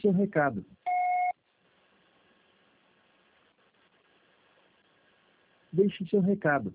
seu recado. Deixe seu recado.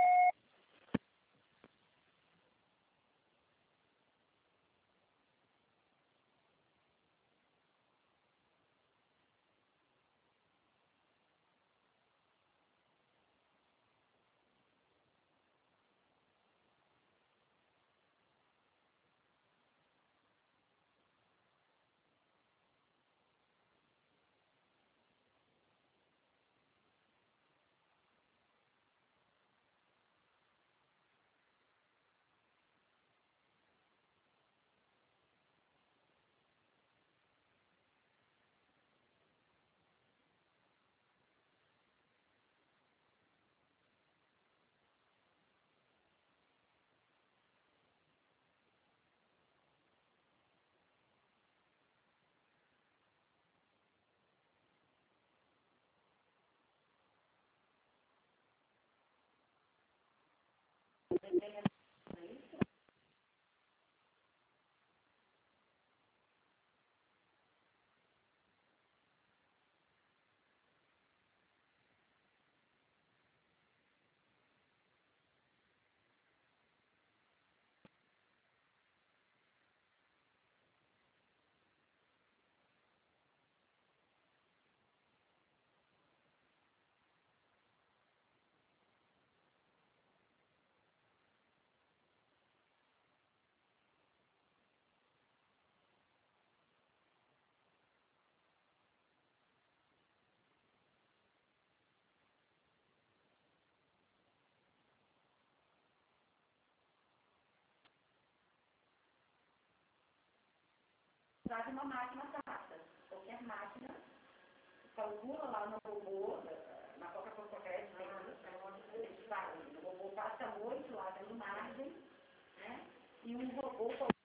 Usar uma máquina data. Qualquer máquina, calcula lá no robô, na Coca-Cola Crédito, o robô passa 8 lá dando margem, né? E um robô